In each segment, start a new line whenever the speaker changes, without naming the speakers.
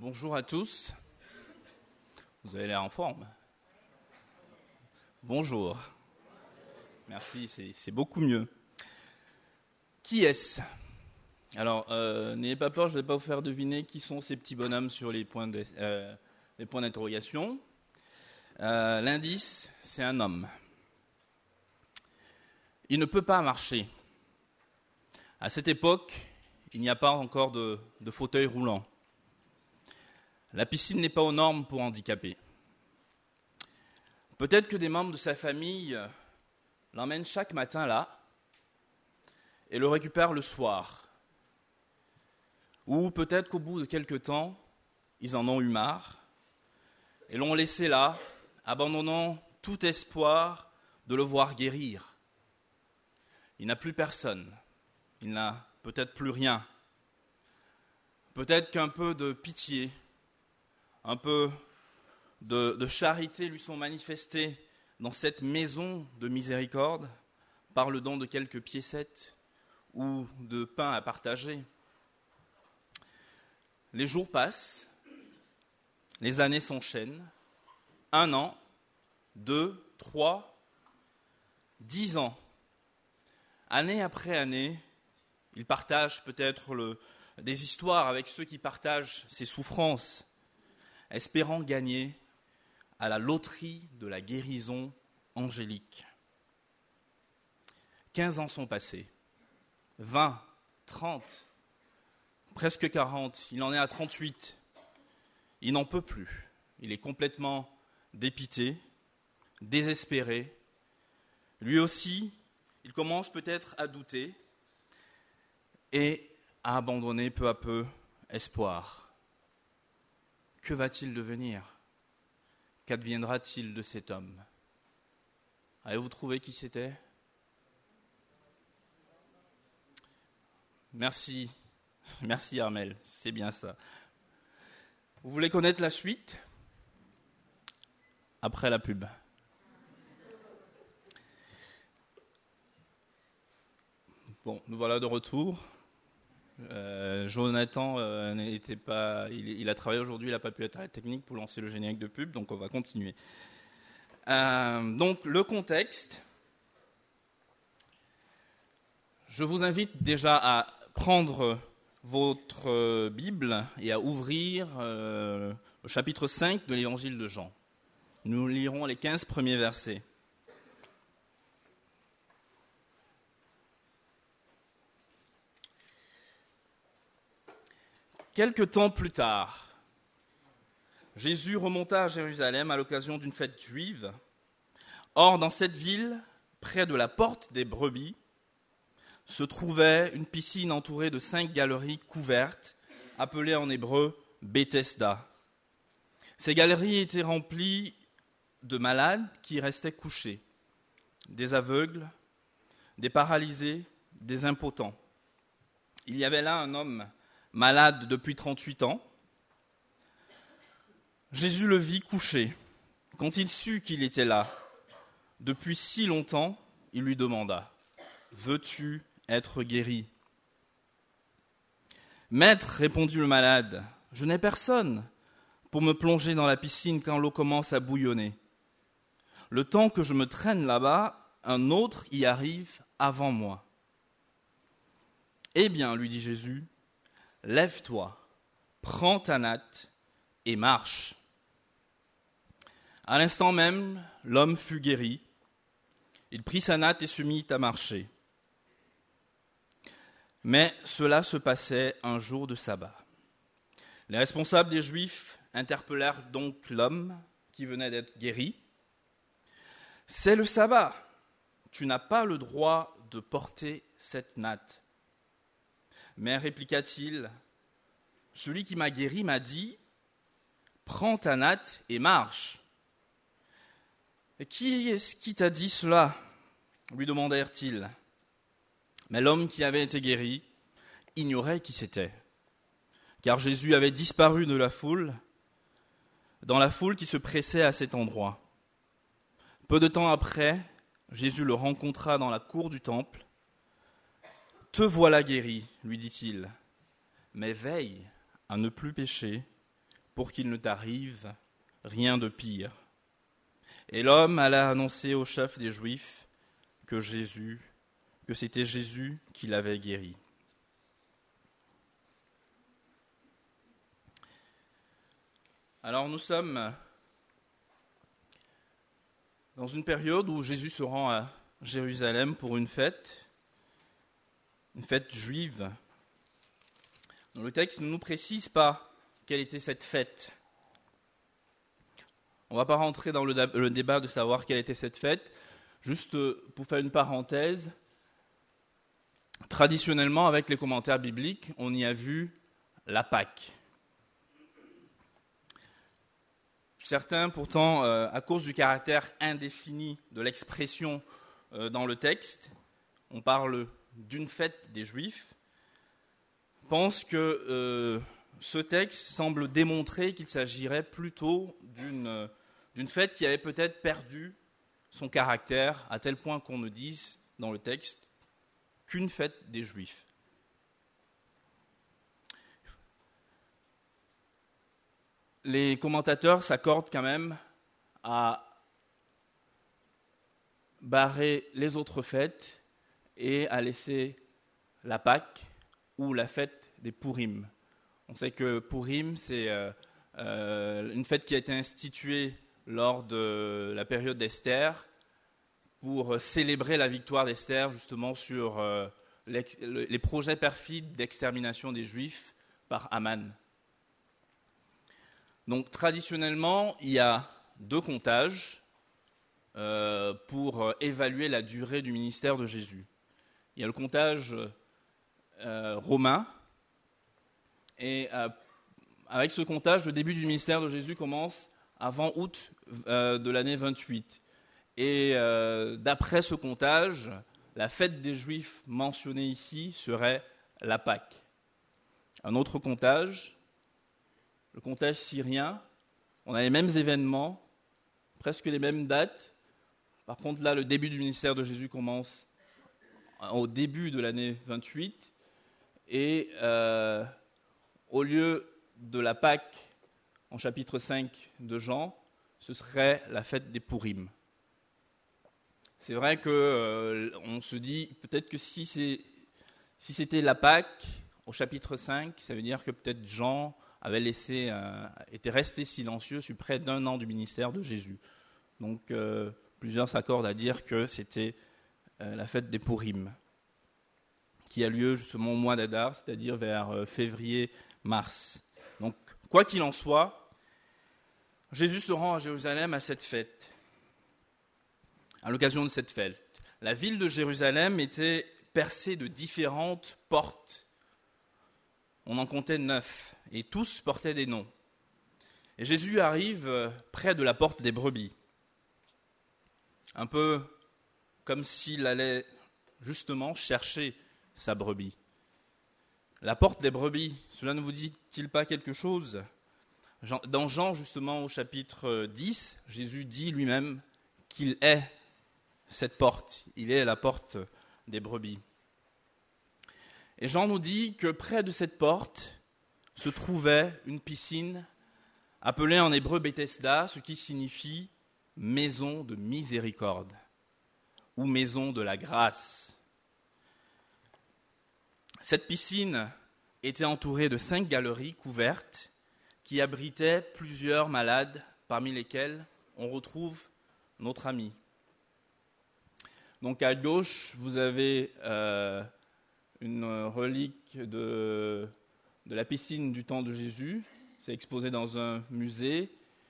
Bonjour à tous. Vous avez l'air en forme. Bonjour. Merci, c'est beaucoup mieux. Qui est-ce ? Alors, n'ayez pas peur, je ne vais pas vous faire deviner qui sont ces petits bonhommes sur les points d'interrogation. L'indice, c'est un homme. Il ne peut pas marcher. À cette époque, il n'y a pas encore de fauteuil roulant. La piscine n'est pas aux normes pour handicapés. Peut-être que des membres de sa famille l'emmènent chaque matin là et le récupèrent le soir. Ou peut-être qu'au bout de quelque temps, ils en ont eu marre et l'ont laissé là, abandonnant tout espoir de le voir guérir. Il n'a plus personne, il n'a peut-être plus rien. Peut-être qu'un peu de pitié, un peu de charité lui sont manifestés dans cette maison de miséricorde par le don de quelques piécettes ou de pain à partager. Les jours passent, les années s'enchaînent, 1 an, 2, 3, 10 ans. Année après année, il partage peut-être des histoires avec ceux qui partagent ses souffrances, espérant gagner à la loterie de la guérison angélique. 15 ans sont passés, 20, 30, presque 40, il en est à 38. Il n'en peut plus, il est complètement dépité, désespéré. Lui aussi, il commence peut-être à douter et à abandonner peu à peu espoir. Que va-t-il devenir ? Qu'adviendra-t-il de cet homme ? Avez-vous trouvé qui c'était ? Merci Armel, c'est bien ça. Vous voulez connaître la suite ? Après la pub. Bon, nous voilà de retour. Jonathan n'était pas, il a travaillé aujourd'hui, il n'a pas pu être à la technique pour lancer le générique de pub, donc on va continuer. Donc le contexte, je vous invite déjà à prendre votre Bible et à ouvrir le chapitre 5 de l'évangile de Jean. Nous lirons les 15 premiers versets. Quelque temps plus tard, Jésus remonta à Jérusalem à l'occasion d'une fête juive. Or, dans cette ville, près de la porte des brebis, se trouvait une piscine entourée de 5 galeries couvertes, appelées en hébreu Bethesda. Ces galeries étaient remplies de malades qui restaient couchés, des aveugles, des paralysés, des impotents. Il y avait là un homme malade depuis 38 ans. Jésus le vit couché. Quand il sut qu'il était là, depuis si longtemps, il lui demanda : « Veux-tu être guéri ? » « Maître, répondit le malade, je n'ai personne pour me plonger dans la piscine quand l'eau commence à bouillonner. Le temps que je me traîne là-bas, un autre y arrive avant moi. » « Eh bien, lui dit Jésus, lève-toi, prends ta natte et marche. » À l'instant même, l'homme fut guéri. Il prit sa natte et se mit à marcher. Mais cela se passait un jour de sabbat. Les responsables des Juifs interpellèrent donc l'homme qui venait d'être guéri. « C'est le sabbat, tu n'as pas le droit de porter cette natte. » Mais répliqua-t-il, « Celui qui m'a guéri m'a dit, prends ta natte et marche. » « Et qui est-ce qui t'a dit cela ? Lui demandèrent-ils. Mais l'homme qui avait été guéri ignorait qui c'était, car Jésus avait disparu de la foule, dans la foule qui se pressait à cet endroit. Peu de temps après, Jésus le rencontra dans la cour du temple. « Te voilà guéri, lui dit-il, mais veille à ne plus pécher, pour qu'il ne t'arrive rien de pire. » Et l'homme alla annoncer au chef des Juifs que c'était Jésus qui l'avait guéri. Alors nous sommes dans une période où Jésus se rend à Jérusalem pour une fête juive. Le texte ne nous précise pas quelle était cette fête. On ne va pas rentrer dans le débat de savoir quelle était cette fête. Juste pour faire une parenthèse, traditionnellement, avec les commentaires bibliques, on y a vu la Pâque. Certains, pourtant, à cause du caractère indéfini de l'expression dans le texte, on parle d'une fête des Juifs, pensent que ce texte semble démontrer qu'il s'agirait plutôt d'une fête qui avait peut-être perdu son caractère à tel point qu'on ne dise dans le texte qu'une fête des Juifs. Les commentateurs s'accordent quand même à barrer les autres fêtes et à laisser la Pâque ou la fête des Pourim. On sait que Pourim, c'est une fête qui a été instituée lors de la période d'Esther pour célébrer la victoire d'Esther justement sur les projets perfides d'extermination des Juifs par Haman. Donc traditionnellement, il y a 2 comptages pour évaluer la durée du ministère de Jésus. Il y a le comptage romain, et avec ce comptage, le début du ministère de Jésus commence avant août de l'année 28. Et d'après ce comptage, la fête des Juifs mentionnée ici serait la Pâque. Un autre comptage, le comptage syrien, on a les mêmes événements, presque les mêmes dates. Par contre, là, le début du ministère de Jésus commence au début de l'année 28. Et au lieu de la Pâque en chapitre 5 de Jean, ce serait la fête des Pourim. C'est vrai qu'on se dit peut-être que si c'était la Pâque au chapitre 5, ça veut dire que peut-être Jean était resté silencieux sur près d'1 an du ministère de Jésus. Donc plusieurs s'accordent à dire que c'était la fête des Pourim, qui a lieu justement au mois d'Adar, c'est-à-dire vers février-mars. Donc, quoi qu'il en soit, Jésus se rend à Jérusalem à cette fête. À l'occasion de cette fête, la ville de Jérusalem était percée de différentes portes. On en comptait 9, et tous portaient des noms. Et Jésus arrive près de la porte des brebis, un peu comme s'il allait justement chercher sa brebis. La porte des brebis, cela ne vous dit-il pas quelque chose ? Dans Jean, justement, au chapitre 10, Jésus dit lui-même qu'il est cette porte. Il est la porte des brebis. Et Jean nous dit que près de cette porte se trouvait une piscine appelée en hébreu Bethesda, ce qui signifie maison de miséricorde ou maison de la grâce. Cette piscine était entourée de 5 galeries couvertes qui abritaient plusieurs malades, parmi lesquels on retrouve notre ami. Donc à gauche, vous avez une relique de la piscine du temps de Jésus. C'est exposé dans un musée.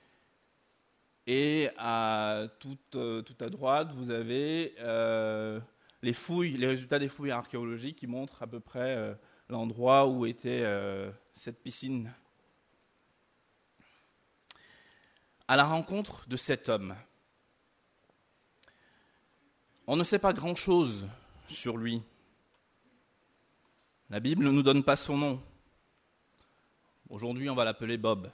Et tout à droite, vous avez les résultats des fouilles archéologiques qui montrent à peu près l'endroit où était cette piscine. À la rencontre de cet homme, on ne sait pas grand-chose sur lui. La Bible ne nous donne pas son nom. Aujourd'hui, on va l'appeler Bob.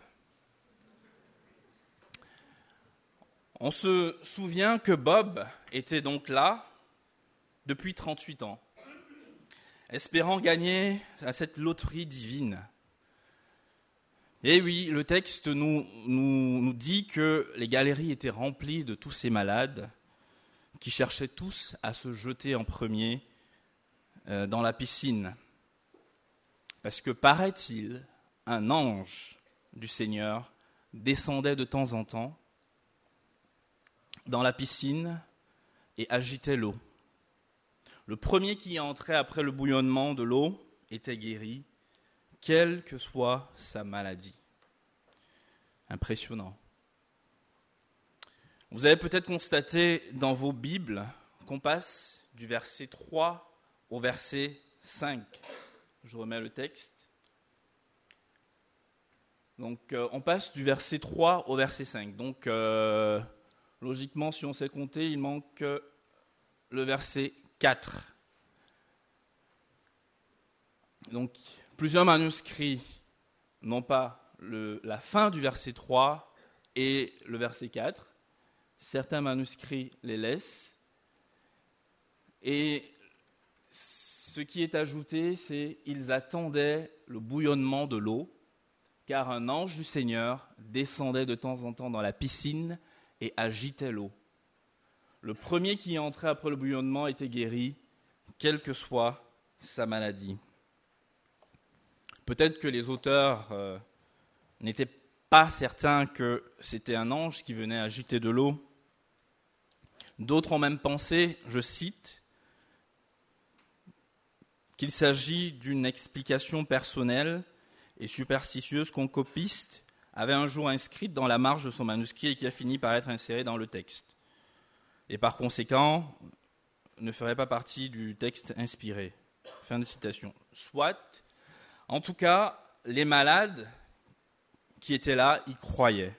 On se souvient que Bob était donc là depuis 38 ans, espérant gagner à cette loterie divine. Et oui, le texte nous dit que les galeries étaient remplies de tous ces malades qui cherchaient tous à se jeter en premier dans la piscine. Parce que, paraît-il, un ange du Seigneur descendait de temps en temps dans la piscine et agitait l'eau. Le premier qui entrait après le bouillonnement de l'eau était guéri, quelle que soit sa maladie. Impressionnant. Vous avez peut-être constaté dans vos Bibles qu'on passe du verset 3 au verset 5. Je remets le texte. Donc, on passe du verset 3 au verset 5. Donc, logiquement, si on sait compter, il manque le verset 4. Donc, plusieurs manuscrits n'ont pas la fin du verset 3 et le verset 4. Certains manuscrits les laissent. Et ce qui est ajouté, c'est qu'ils attendaient le bouillonnement de l'eau, car un ange du Seigneur descendait de temps en temps dans la piscine et agitait l'eau. Le premier qui entrait après le bouillonnement était guéri, quelle que soit sa maladie. Peut-être que les auteurs n'étaient pas certains que c'était un ange qui venait agiter de l'eau. D'autres ont même pensé, je cite, qu'il s'agit d'une explication personnelle et superstitieuse qu'un copiste avait un jour inscrite dans la marge de son manuscrit et qui a fini par être insérée dans le texte. Et par conséquent, ne ferait pas partie du texte inspiré. Fin de citation. Soit, en tout cas, les malades qui étaient là y croyaient.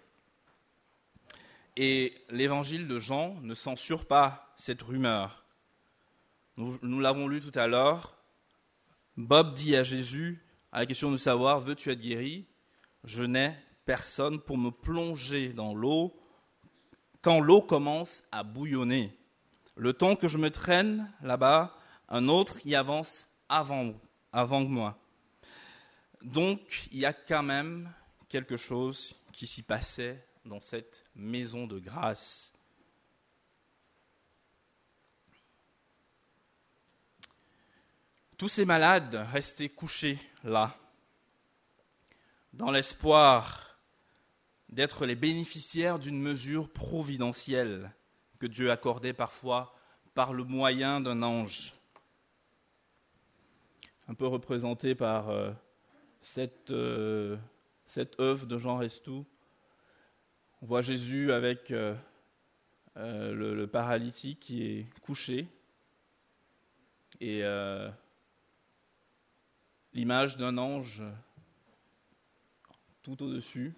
Et l'évangile de Jean ne censure pas cette rumeur. Nous l'avons lu tout à l'heure. Bob dit à Jésus, à la question de savoir, veux-tu être guéri ? Je n'ai personne pour me plonger dans l'eau quand l'eau commence à bouillonner. Le temps que je me traîne là-bas, un autre y avance avant moi. Donc, il y a quand même quelque chose qui s'y passait dans cette maison de grâce. Tous ces malades restaient couchés là, dans l'espoir d'être les bénéficiaires d'une mesure providentielle que Dieu accordait parfois par le moyen d'un ange. Un peu représenté par cette œuvre de Jean Restou. On voit Jésus avec le paralytique qui est couché et l'image d'un ange tout au-dessus.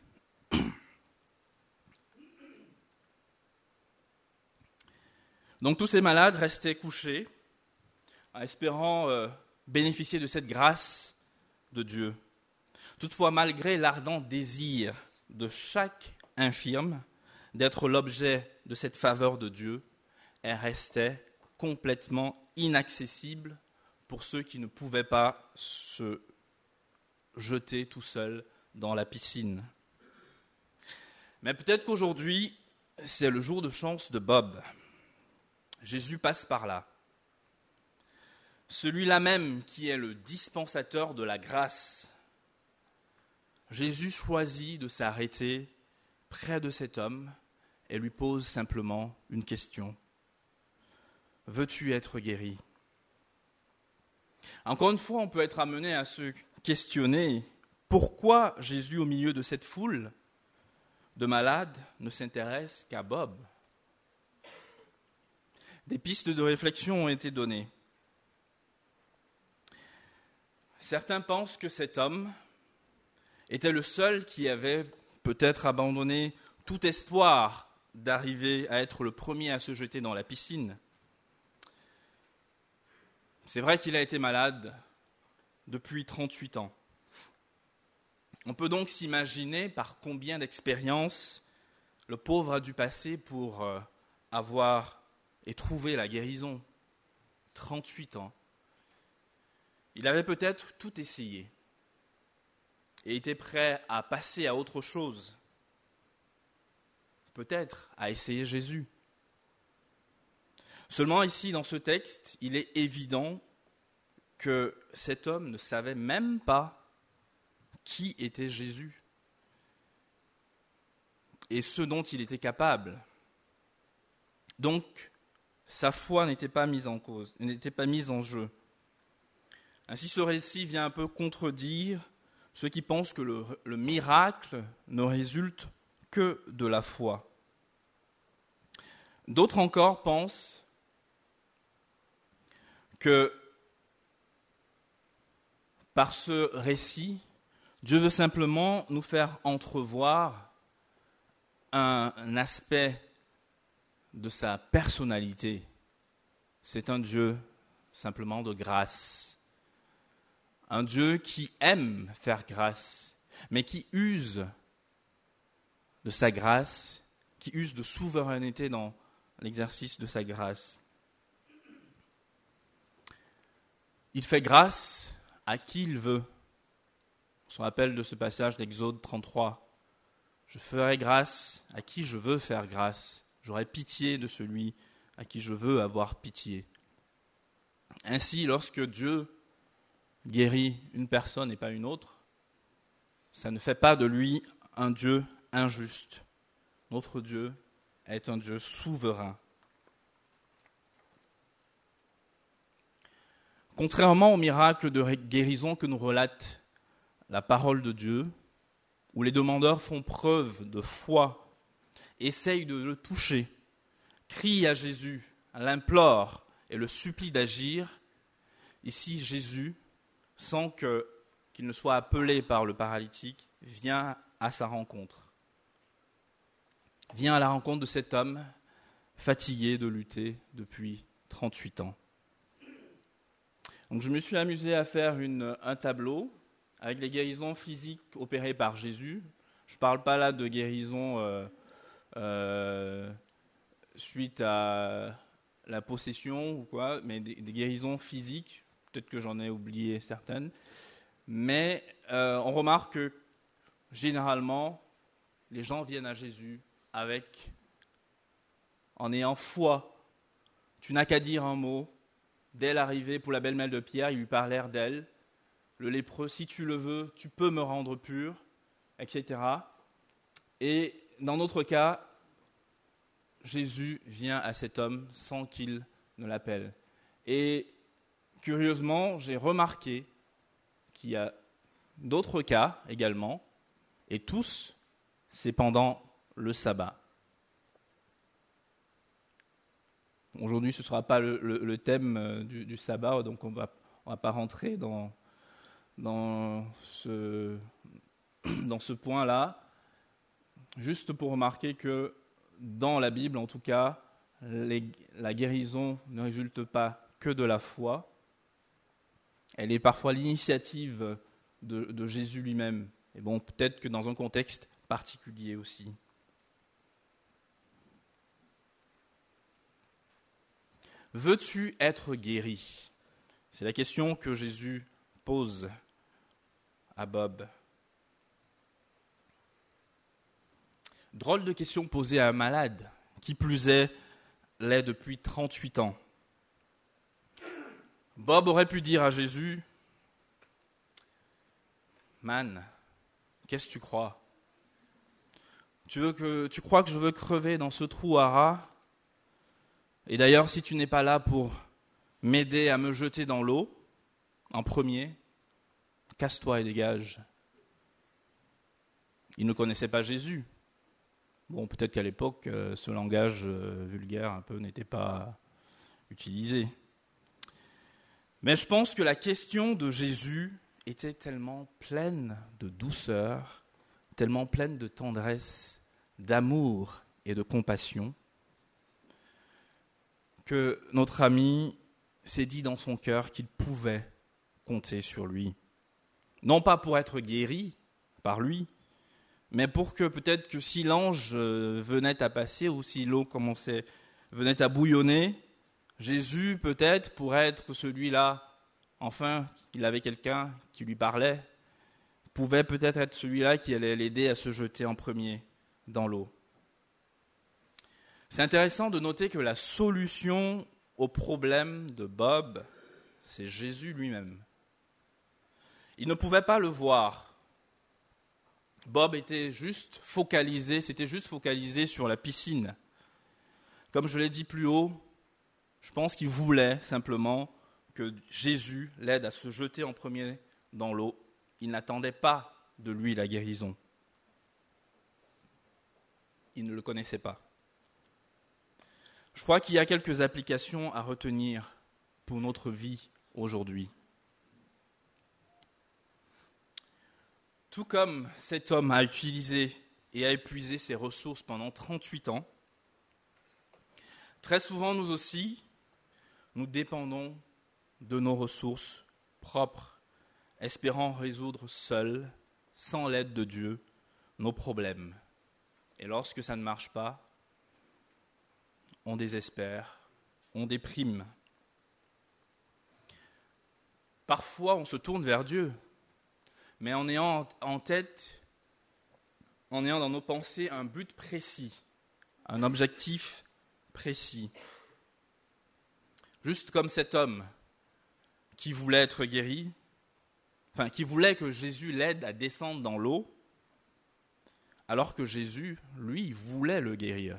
Donc tous ces malades restaient couchés en espérant bénéficier de cette grâce de Dieu. Toutefois, malgré l'ardent désir de chaque infirme d'être l'objet de cette faveur de Dieu, elle restait complètement inaccessible pour ceux qui ne pouvaient pas se jeter tout seuls dans la piscine. Mais peut-être qu'aujourd'hui, c'est le jour de chance de Bob. Jésus passe par là. Celui-là même qui est le dispensateur de la grâce. Jésus choisit de s'arrêter près de cet homme et lui pose simplement une question. Veux-tu être guéri ? Encore une fois, on peut être amené à se questionner pourquoi Jésus, au milieu de cette foule de malades, ne s'intéresse qu'à Bob. Des pistes de réflexion ont été données. Certains pensent que cet homme était le seul qui avait peut-être abandonné tout espoir d'arriver à être le premier à se jeter dans la piscine. C'est vrai qu'il a été malade depuis 38 ans. On peut donc s'imaginer par combien d'expériences le pauvre a dû passer pour avoir et trouver la guérison. 38 ans. Il avait peut-être tout essayé. et était prêt à passer à autre chose, peut-être à essayer Jésus. Seulement ici, dans ce texte, il est évident que cet homme ne savait même pas qui était Jésus et ce dont il était capable. Donc, sa foi n'était pas mise en cause, n'était pas mise en jeu. Ainsi, ce récit vient un peu contredire ceux qui pensent que le miracle ne résulte que de la foi. D'autres encore pensent que par ce récit, Dieu veut simplement nous faire entrevoir un aspect de sa personnalité. C'est un Dieu simplement de grâce. Un Dieu qui aime faire grâce, mais qui use de sa grâce, qui use de souveraineté dans l'exercice de sa grâce. Il fait grâce à qui il veut. On se rappelle de ce passage d'Exode 33. Je ferai grâce à qui je veux faire grâce. J'aurai pitié de celui à qui je veux avoir pitié. Ainsi, lorsque Dieu guérit une personne et pas une autre, ça ne fait pas de lui un Dieu injuste. Notre Dieu est un Dieu souverain. Contrairement au miracle de guérison que nous relate la parole de Dieu, où les demandeurs font preuve de foi, essayent de le toucher, crient à Jésus, l'implorent et le supplient d'agir, ici Jésus, sans qu'il ne soit appelé par le paralytique, vient à sa rencontre. Vient à la rencontre de cet homme fatigué de lutter depuis 38 ans. Donc je me suis amusé à faire un tableau avec les guérisons physiques opérées par Jésus. Je ne parle pas là de guérison suite à la possession ou quoi, mais des guérisons physiques. Peut-être que j'en ai oublié certaines. Mais on remarque que généralement, les gens viennent à Jésus en ayant foi. Tu n'as qu'à dire un mot. Dès l'arrivée pour la belle-mère de Pierre, ils lui parlèrent d'elle. Le lépreux, si tu le veux, tu peux me rendre pur, etc. Et dans notre cas, Jésus vient à cet homme sans qu'il ne l'appelle. Et curieusement, j'ai remarqué qu'il y a d'autres cas également, et tous, c'est pendant le sabbat. Aujourd'hui, ce ne sera pas le thème du sabbat, donc on va pas rentrer dans ce point-là. Juste pour remarquer que dans la Bible, en tout cas, la guérison ne résulte pas que de la foi. Elle est parfois l'initiative de Jésus lui-même. Et bon, peut-être que dans un contexte particulier aussi. Veux-tu être guéri ? C'est la question que Jésus pose à Bob. Drôle de question posée à un malade, qui plus est, l'est depuis 38 ans. Bob aurait pu dire à Jésus, « Man, qu'est-ce que tu crois ? Tu crois que je veux crever dans ce trou à rats ? Et d'ailleurs, si tu n'es pas là pour m'aider à me jeter dans l'eau, en premier, casse-toi et dégage. » Il ne connaissait pas Jésus. Bon, peut-être qu'à l'époque, ce langage vulgaire un peu n'était pas utilisé. Mais je pense que la question de Jésus était tellement pleine de douceur, tellement pleine de tendresse, d'amour et de compassion, que notre ami s'est dit dans son cœur qu'il pouvait compter sur lui. Non pas pour être guéri par lui, mais pour que peut-être que si l'ange venait à passer ou si l'eau venait à bouillonner, Jésus peut-être pourrait être celui-là, enfin, il avait quelqu'un qui lui parlait, pouvait peut-être être celui-là qui allait l'aider à se jeter en premier dans l'eau. C'est intéressant de noter que la solution au problème de Bob, c'est Jésus lui-même. Il ne pouvait pas le voir. Bob s'était juste focalisé sur la piscine. Comme je l'ai dit plus haut, je pense qu'il voulait simplement que Jésus l'aide à se jeter en premier dans l'eau. Il n'attendait pas de lui la guérison. Il ne le connaissait pas. Je crois qu'il y a quelques applications à retenir pour notre vie aujourd'hui. Tout comme cet homme a utilisé et a épuisé ses ressources pendant 38 ans, très souvent nous aussi, nous dépendons de nos ressources propres, espérant résoudre seuls, sans l'aide de Dieu, nos problèmes. Et lorsque ça ne marche pas, on désespère, on déprime. Parfois, on se tourne vers Dieu, mais en ayant en tête, en ayant dans nos pensées un but précis, un objectif précis. Juste comme cet homme qui voulait être guéri, qui voulait que Jésus l'aide à descendre dans l'eau, alors que Jésus, lui, voulait le guérir.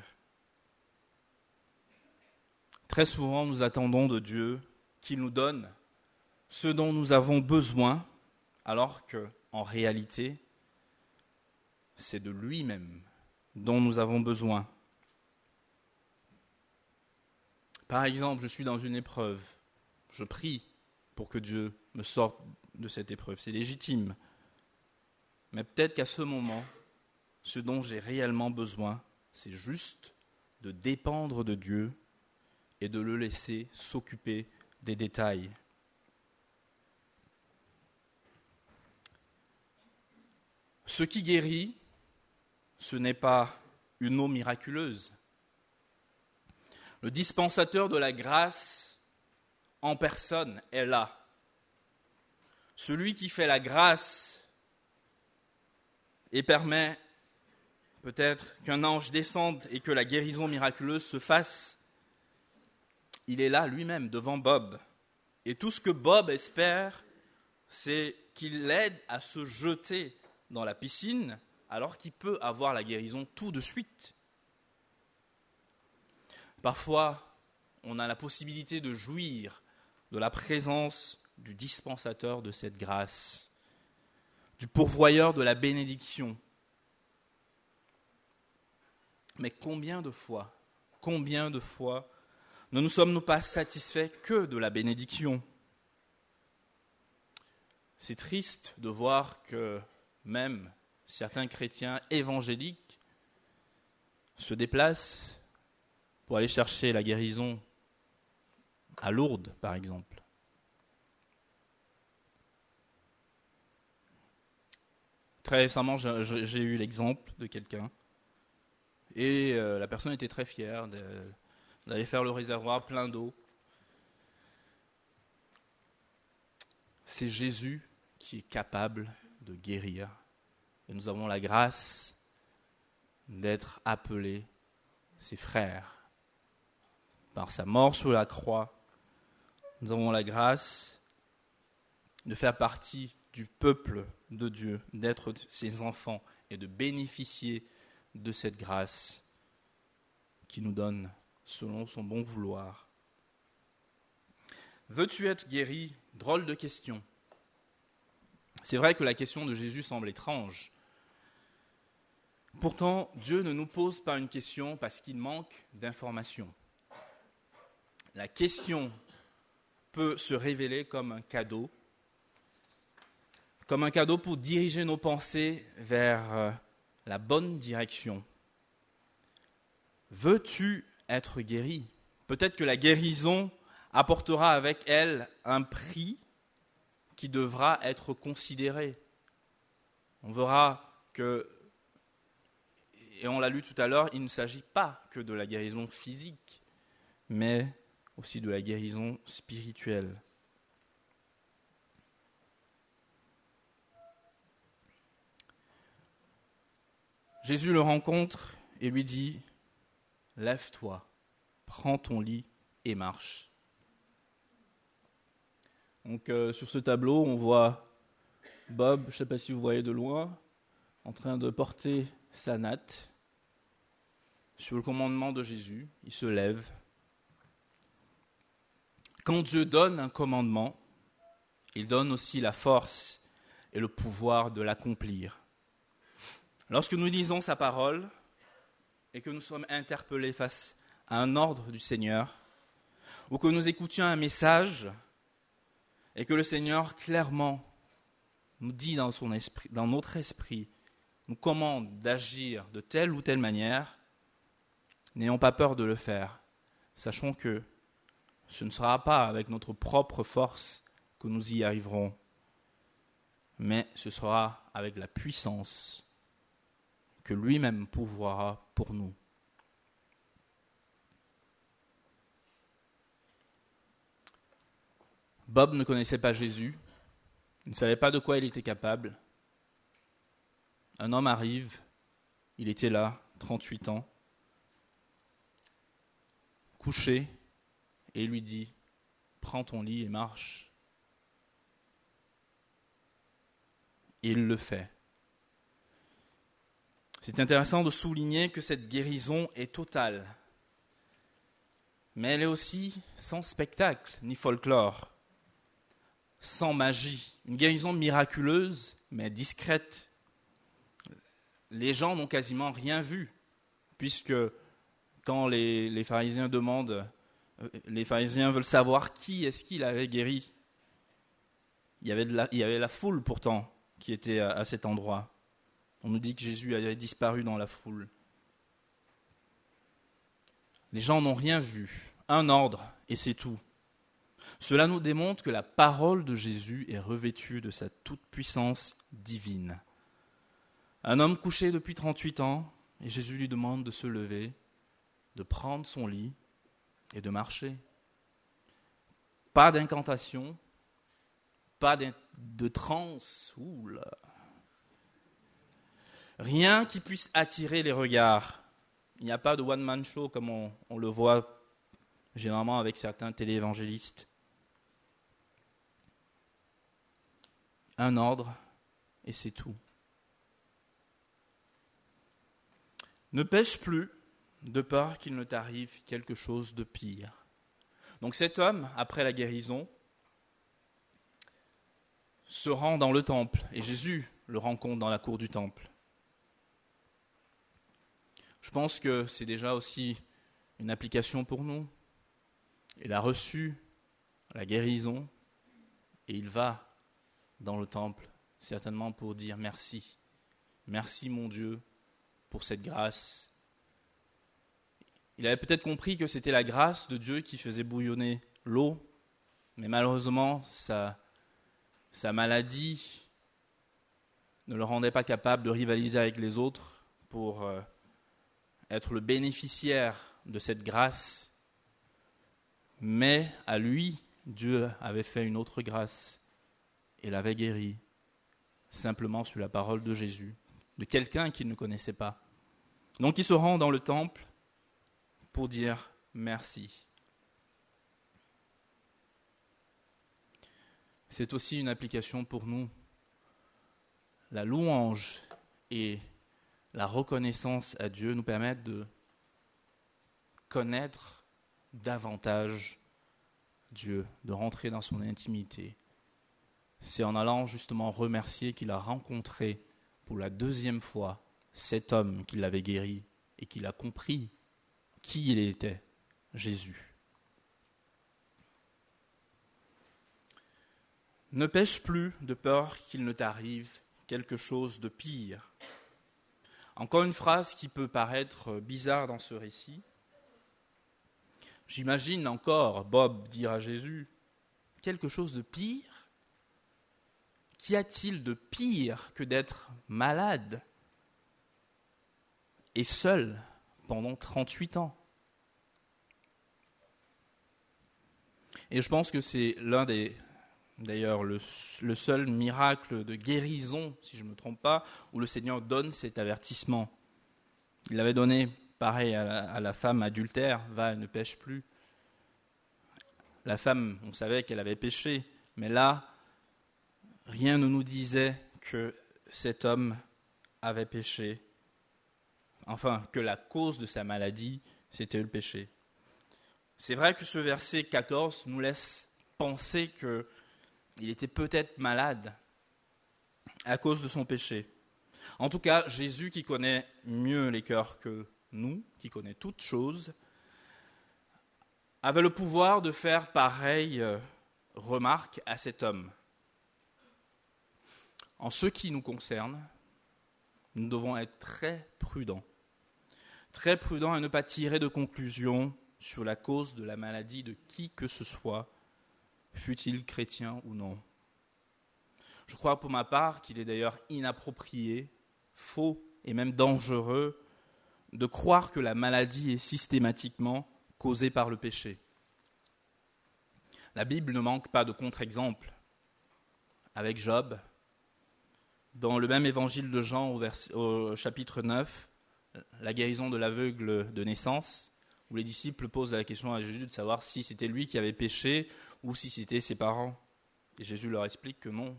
Très souvent, nous attendons de Dieu qu'il nous donne ce dont nous avons besoin, alors qu'en réalité, c'est de lui-même dont nous avons besoin. Par exemple, je suis dans une épreuve. Je prie pour que Dieu me sorte de cette épreuve. C'est légitime. Mais peut-être qu'à ce moment, ce dont j'ai réellement besoin, c'est juste de dépendre de Dieu et de le laisser s'occuper des détails. Ce qui guérit, ce n'est pas une eau miraculeuse. Le dispensateur de la grâce en personne est là. Celui qui fait la grâce et permet peut-être qu'un ange descende et que la guérison miraculeuse se fasse, il est là lui-même devant Bob. Et tout ce que Bob espère, c'est qu'il l'aide à se jeter dans la piscine alors qu'il peut avoir la guérison tout de suite. Parfois, on a la possibilité de jouir de la présence du dispensateur de cette grâce, du pourvoyeur de la bénédiction. Mais combien de fois ne nous sommes-nous pas satisfaits que de la bénédiction ? C'est triste de voir que même certains chrétiens évangéliques se déplacent pour aller chercher la guérison à Lourdes, par exemple. Très récemment, j'ai eu l'exemple de quelqu'un, et la personne était très fière d'aller faire le réservoir plein d'eau. C'est Jésus qui est capable de guérir. Et nous avons la grâce d'être appelés ses frères. Par sa mort sur la croix, nous avons la grâce de faire partie du peuple de Dieu, d'être ses enfants et de bénéficier de cette grâce qu'il nous donne selon son bon vouloir. Veux-tu être guéri ? Drôle de question. C'est vrai que la question de Jésus semble étrange. Pourtant, Dieu ne nous pose pas une question parce qu'il manque d'informations. La question peut se révéler comme un cadeau pour diriger nos pensées vers la bonne direction. Veux-tu être guéri ? Peut-être que la guérison apportera avec elle un prix qui devra être considéré. On verra que, et on l'a lu tout à l'heure, il ne s'agit pas que de la guérison physique, mais aussi de la guérison spirituelle. Jésus le rencontre et lui dit « Lève-toi, prends ton lit et marche ». Donc sur ce tableau, on voit Bob, je ne sais pas si vous voyez de loin, en train de porter sa natte. Sur le commandement de Jésus, il se lève. Quand Dieu donne un commandement, il donne aussi la force et le pouvoir de l'accomplir. Lorsque nous lisons sa parole et que nous sommes interpellés face à un ordre du Seigneur, ou que nous écoutions un message et que le Seigneur clairement nous dit dans son esprit, dans notre esprit, nous commande d'agir de telle ou telle manière, n'ayons pas peur de le faire. Sachons que ce ne sera pas avec notre propre force que nous y arriverons, mais ce sera avec la puissance que lui-même pourvoira pour nous. Bob ne connaissait pas Jésus, il ne savait pas de quoi il était capable. Un homme arrive, il était là, 38 ans, couché, et il lui dit « Prends ton lit et marche ». Et il le fait. C'est intéressant de souligner que cette guérison est totale, mais elle est aussi sans spectacle ni folklore, sans magie. Une guérison miraculeuse, mais discrète. Les gens n'ont quasiment rien vu, puisque quand les pharisiens demandent, les pharisiens veulent savoir qui est-ce qu'il avait guéri. Il y avait la foule pourtant qui était à cet endroit. On nous dit que Jésus avait disparu dans la foule. Les gens n'ont rien vu, un ordre et c'est tout. Cela nous démontre que la parole de Jésus est revêtue de sa toute-puissance divine. Un homme couché depuis 38 ans, et Jésus lui demande de se lever, de prendre son lit et de marcher. Pas d'incantation, pas de transe, oula. Rien qui puisse attirer les regards. Il n'y a pas de one-man show comme on le voit généralement avec certains téléévangélistes. Un ordre et c'est tout. Ne pêche plus de peur qu'il ne t'arrive quelque chose de pire. Donc cet homme, après la guérison, se rend dans le temple et Jésus le rencontre dans la cour du temple. Je pense que c'est déjà aussi une application pour nous. Il a reçu la guérison et il va dans le temple, certainement pour dire merci. Merci mon Dieu pour cette grâce. Il avait peut-être compris que c'était la grâce de Dieu qui faisait bouillonner l'eau, mais malheureusement, sa maladie ne le rendait pas capable de rivaliser avec les autres pour être le bénéficiaire de cette grâce. Mais à lui, Dieu avait fait une autre grâce et l'avait guéri, simplement sur la parole de Jésus, de quelqu'un qu'il ne connaissait pas. Donc il se rend dans le temple pour dire merci. C'est aussi une application pour nous. La louange et la reconnaissance à Dieu nous permettent de connaître davantage Dieu, de rentrer dans son intimité. C'est en allant justement remercier qu'il a rencontré pour la deuxième fois cet homme qui l'avait guéri et qu'il a compris qui il était, Jésus. Ne pêche plus de peur qu'il ne t'arrive quelque chose de pire. Encore une phrase qui peut paraître bizarre dans ce récit. J'imagine encore Bob dire à Jésus « Quelque chose de pire ? Qu'y a-t-il de pire que d'être malade et seul pendant 38 ans ?» Et je pense que c'est d'ailleurs le seul miracle de guérison, si je ne me trompe pas, où le Seigneur donne cet avertissement. Il avait donné, pareil, à la femme adultère, va, ne pêche plus. La femme, on savait qu'elle avait péché, mais là, rien ne nous disait que cet homme avait péché. Enfin, que la cause de sa maladie, c'était le péché. C'est vrai que ce verset 14 nous laisse penser qu'il était peut-être malade à cause de son péché. En tout cas, Jésus, qui connaît mieux les cœurs que nous, qui connaît toutes choses, avait le pouvoir de faire pareille remarque à cet homme. En ce qui nous concerne, nous devons être très prudents à ne pas tirer de conclusions sur la cause de la maladie de qui que ce soit, fût-il chrétien ou non. Je crois pour ma part qu'il est d'ailleurs inapproprié, faux et même dangereux de croire que la maladie est systématiquement causée par le péché. La Bible ne manque pas de contre-exemples. Avec Job, dans le même évangile de Jean au chapitre 9, la guérison de l'aveugle de naissance, où les disciples posent la question à Jésus de savoir si c'était lui qui avait péché ou si c'était ses parents. Et Jésus leur explique que non,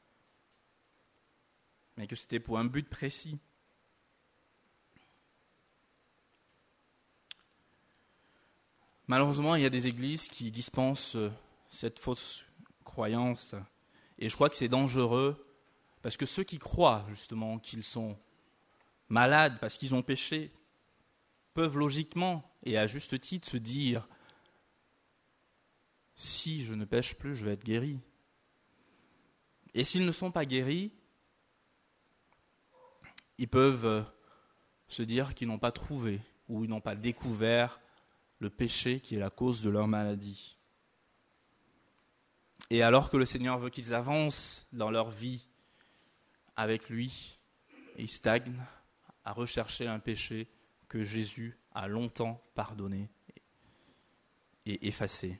mais que c'était pour un but précis. Malheureusement, il y a des églises qui dispensent cette fausse croyance, et je crois que c'est dangereux, parce que ceux qui croient justement qu'ils sont malades parce qu'ils ont péché peuvent logiquement et à juste titre se dire « si je ne pêche plus, je vais être guéri ». Et s'ils ne sont pas guéris, ils peuvent se dire qu'ils n'ont pas trouvé ou ils n'ont pas découvert le péché qui est la cause de leur maladie. Et alors que le Seigneur veut qu'ils avancent dans leur vie avec lui, ils stagnent à rechercher un péché que Jésus a longtemps pardonné et effacé.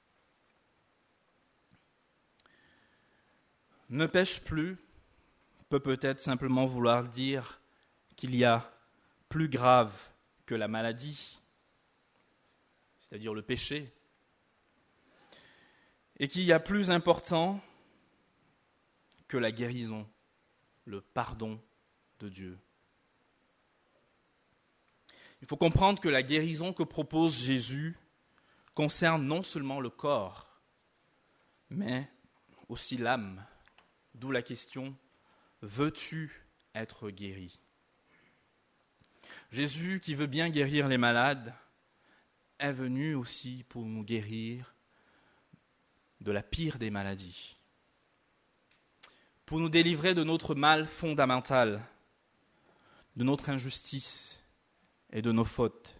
Ne pêche plus peut peut-être simplement vouloir dire qu'il y a plus grave que la maladie, c'est-à-dire le péché, et qu'il y a plus important que la guérison, le pardon de Dieu. Il faut comprendre que la guérison que propose Jésus concerne non seulement le corps, mais aussi l'âme. D'où la question, veux-tu être guéri ? Jésus, qui veut bien guérir les malades, est venu aussi pour nous guérir de la pire des maladies, pour nous délivrer de notre mal fondamental, de notre injustice et de nos fautes,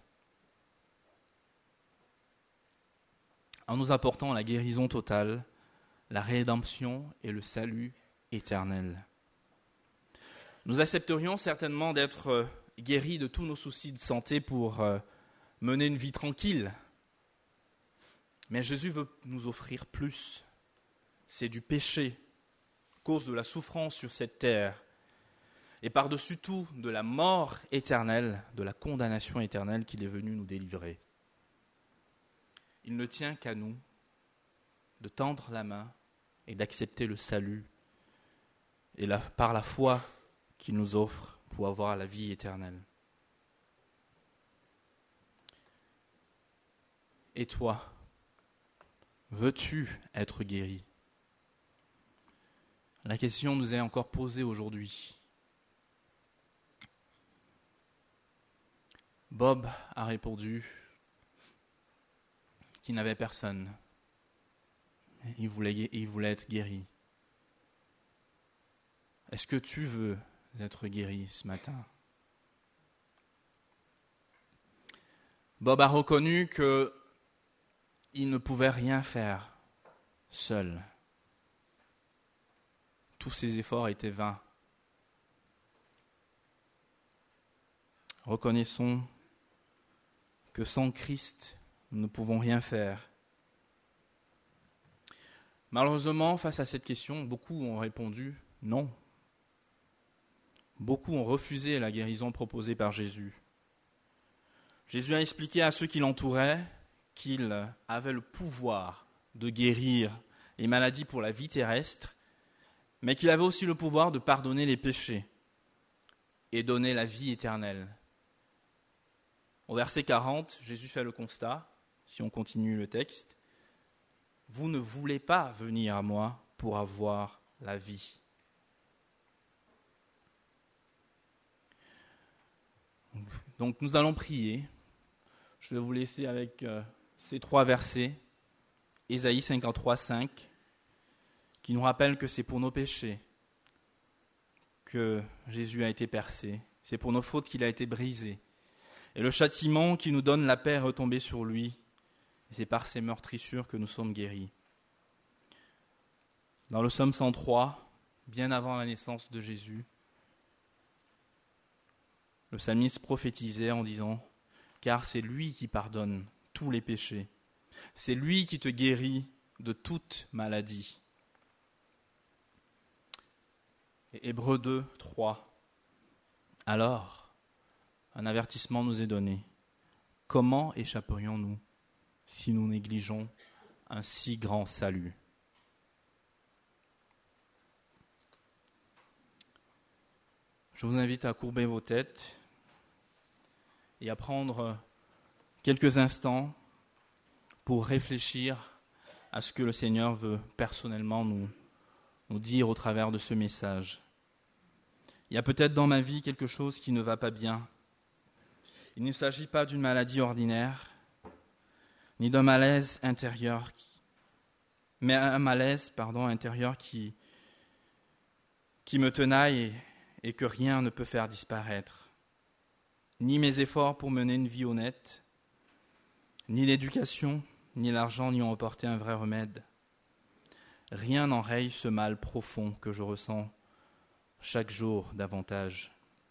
en nous apportant la guérison totale, la rédemption et le salut éternel. Nous accepterions certainement d'être guéris de tous nos soucis de santé pour mener une vie tranquille, mais Jésus veut nous offrir plus. C'est du péché, cause de la souffrance sur cette terre, et par-dessus tout de la mort éternelle, de la condamnation éternelle qu'il est venu nous délivrer. Il ne tient qu'à nous de tendre la main et d'accepter le salut et par la foi qu'il nous offre pour avoir la vie éternelle. Et toi, veux-tu être guéri ? La question nous est encore posée aujourd'hui. Bob a répondu qu'il n'avait personne. Il voulait être guéri. Est-ce que tu veux être guéri ce matin ? Bob a reconnu qu'il ne pouvait rien faire seul. Tous ses efforts étaient vains. Reconnaissons que sans Christ, nous ne pouvons rien faire. Malheureusement, face à cette question, beaucoup ont répondu non. Beaucoup ont refusé la guérison proposée par Jésus. Jésus a expliqué à ceux qui l'entouraient qu'il avait le pouvoir de guérir les maladies pour la vie terrestre, mais qu'il avait aussi le pouvoir de pardonner les péchés et donner la vie éternelle. Au verset 40, Jésus fait le constat, si on continue le texte, « Vous ne voulez pas venir à moi pour avoir la vie. » Donc nous allons prier. Je vais vous laisser avec ces 3 versets, Ésaïe 53, 5, qui nous rappellent que c'est pour nos péchés que Jésus a été percé. C'est pour nos fautes qu'il a été brisé. Et le châtiment qui nous donne la paix est retombé sur lui. Et c'est par ses meurtrissures que nous sommes guéris. Dans le psaume 103, bien avant la naissance de Jésus, le psalmiste prophétisait en disant « Car c'est lui qui pardonne tous les péchés. C'est lui qui te guérit de toute maladie. » Et Hébreux 2, 3. Alors, un avertissement nous est donné. Comment échapperions-nous si nous négligeons un si grand salut ? Je vous invite à courber vos têtes et à prendre quelques instants pour réfléchir à ce que le Seigneur veut personnellement nous dire au travers de ce message. Il y a peut-être dans ma vie quelque chose qui ne va pas bien. Il ne s'agit pas d'une maladie ordinaire, ni d'un malaise intérieur, mais un malaise intérieur qui me tenaille et que rien ne peut faire disparaître. Ni mes efforts pour mener une vie honnête, ni l'éducation, ni l'argent n'y ont apporté un vrai remède. Rien n'enraye ce mal profond que je ressens chaque jour davantage.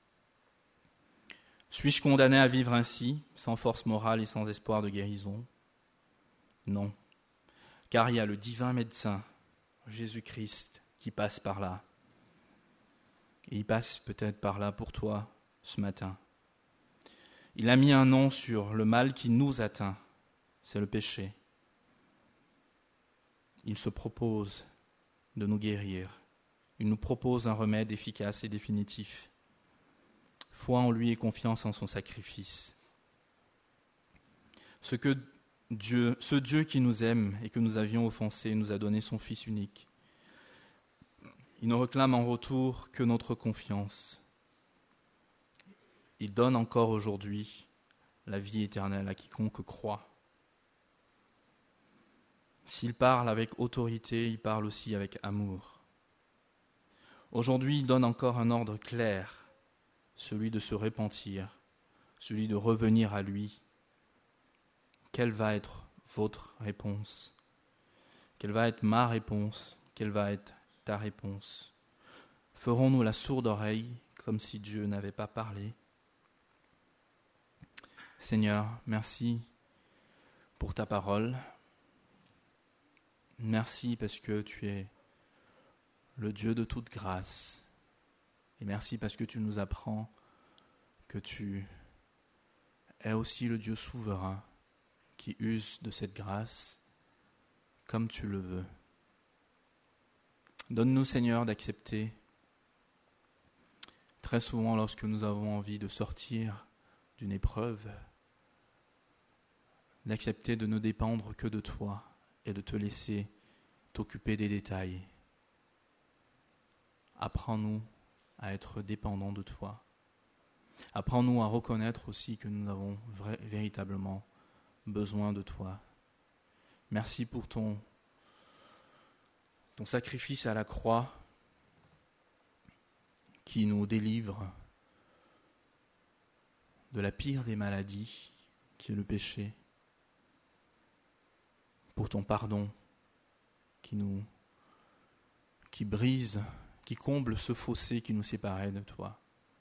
Suis-je condamné à vivre ainsi, sans force morale et sans espoir de guérison ? Non, car il y a le divin médecin, Jésus-Christ, qui passe par là. Et il passe peut-être par là pour toi ce matin. Il a mis un nom sur le mal qui nous atteint, c'est le péché. Il se propose de nous guérir. Il nous propose un remède efficace et définitif. Foi en lui et confiance en son sacrifice. Ce Dieu qui nous aime et que nous avions offensé nous a donné son Fils unique. Il ne réclame en retour que notre confiance. Il donne encore aujourd'hui la vie éternelle à quiconque croit. S'il parle avec autorité, il parle aussi avec amour. Aujourd'hui, il donne encore un ordre clair, celui de se repentir, celui de revenir à lui. Quelle va être votre réponse ? Quelle va être ma réponse ? Quelle va être ta réponse ? Ferons-nous la sourde oreille comme si Dieu n'avait pas parlé ? Seigneur, merci pour ta parole. Merci parce que tu es le Dieu de toute grâce. Et merci parce que tu nous apprends que tu es aussi le Dieu souverain qui use de cette grâce comme tu le veux. Donne-nous, Seigneur, d'accepter très souvent lorsque nous avons envie de sortir d'une épreuve, d'accepter de ne dépendre que de toi et de te laisser t'occuper des détails. Apprends-nous à être dépendants de toi. Apprends-nous à reconnaître aussi que nous avons véritablement besoin de toi. Merci pour ton sacrifice à la croix qui nous délivre de la pire des maladies, qui est le péché. Pour ton pardon qui brise, qui comble ce fossé qui nous séparait de toi.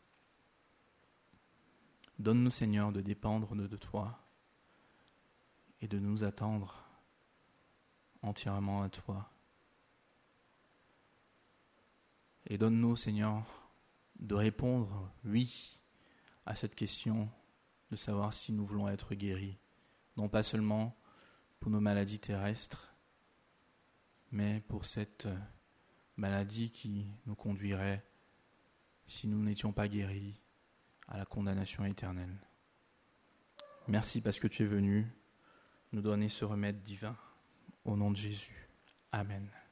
Donne-nous, Seigneur, de dépendre de toi et de nous attendre entièrement à toi. Et donne-nous, Seigneur, de répondre oui à cette question de savoir si nous voulons être guéris, non pas seulement pour nos maladies terrestres, mais pour cette maladie qui nous conduirait, si nous n'étions pas guéris, à la condamnation éternelle. Merci parce que tu es venu nous donner ce remède divin. Au nom de Jésus. Amen.